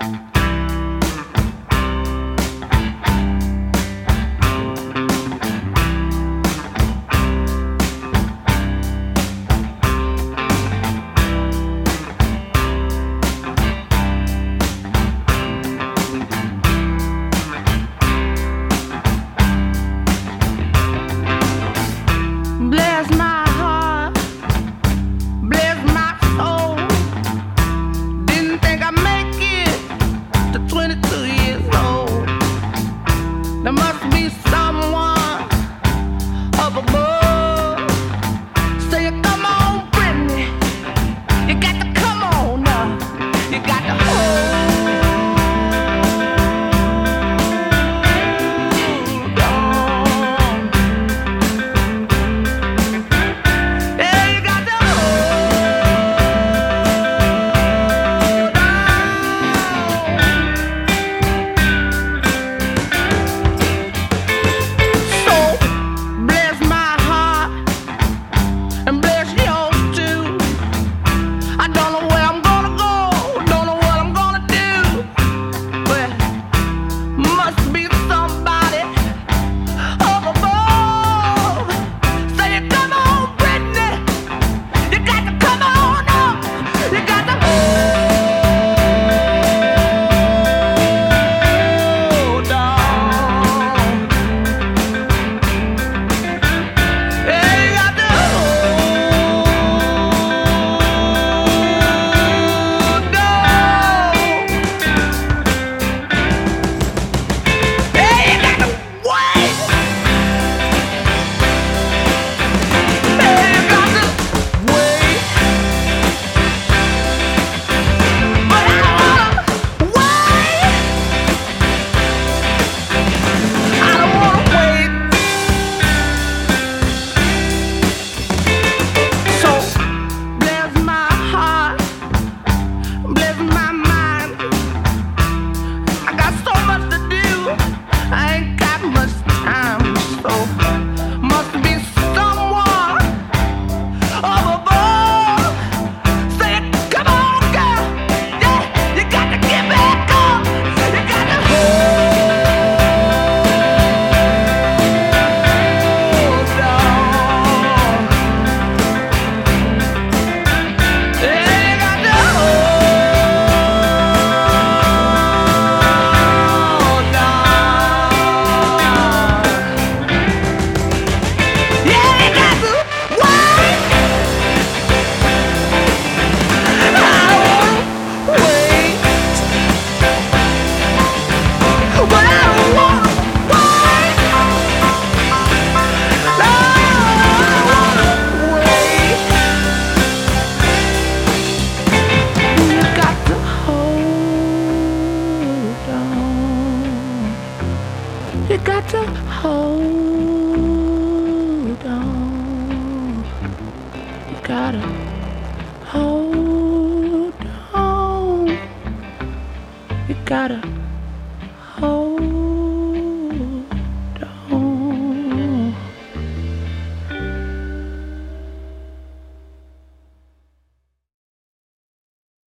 Bless my heart, bless my soul. Didn't think I'd make it to 22 years old. There must be someone up above. Say, come on, Brittany, you got to come on now. You got to hold on. Yeah, you got to hold on. So bless my heart and bless yours too. I don't know where I'm gonna go, don't know what I'm gonna do, but must be somebody up above. Say, come on, Brittany, you got to come on up. You got to hold on. Yeah, you got to hold on. Yeah, you got to wait. Yeah, you got to wait. But I don't wanna wait. I don't wanna wait. So bless my heart, bless my mind. I got so much to do, I ain't got much time. So must be someone up above. Say, come on, girl, yeah, you got to get back up. You got to hold on. Yeah, you got to hold on. Yeah, you got to wait. I don't wanna wait, but I don't wanna wait. No, I don't wanna wait. You got to hold on. You got to hold on. You gotta hold on. You gotta hold